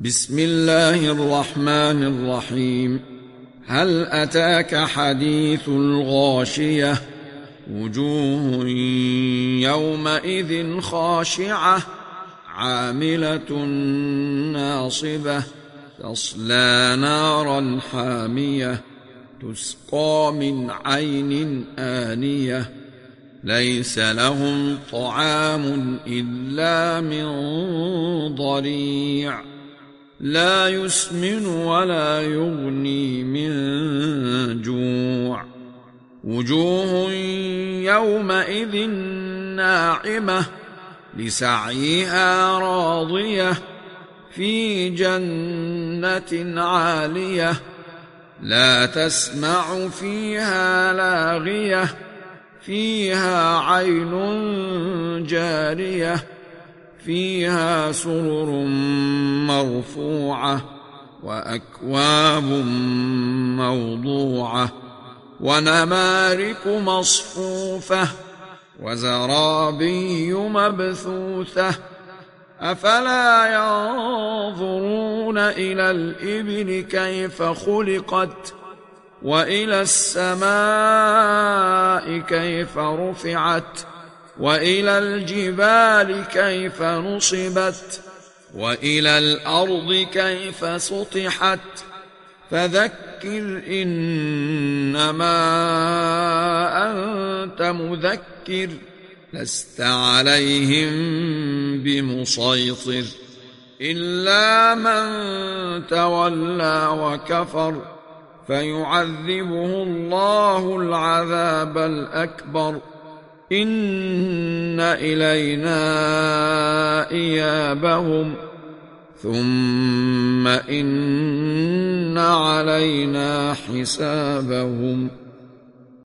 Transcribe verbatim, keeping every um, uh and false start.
بسم الله الرحمن الرحيم. هل أتاك حديث الغاشية؟ وجوه يومئذ خاشعة عاملة ناصبة تصلى نارا حامية تسقى من عين آنية ليس لهم طعام إلا من ضريع لا يسمن ولا يغني من جوع. وجوه يومئذ ناعمة لسعيها راضية في جنة عالية لا تسمع فيها لاغية فيها عين جارية فيها سرر مرفوعة وأكواب موضوعة ونمارق مصفوفة وزرابي مبثوثة أفلا ينظرون إلى الإبل كيف خلقت وإلى السماء كيف رفعت وإلى الجبال كيف نصبت وإلى الأرض كيف سطحت فذكر إنما أنت مذكر لست عليهم بمسيطر إلا من تولى وكفر فيعذبه الله العذاب الأكبر إن إلينا إيابهم ثم إن علينا حسابهم.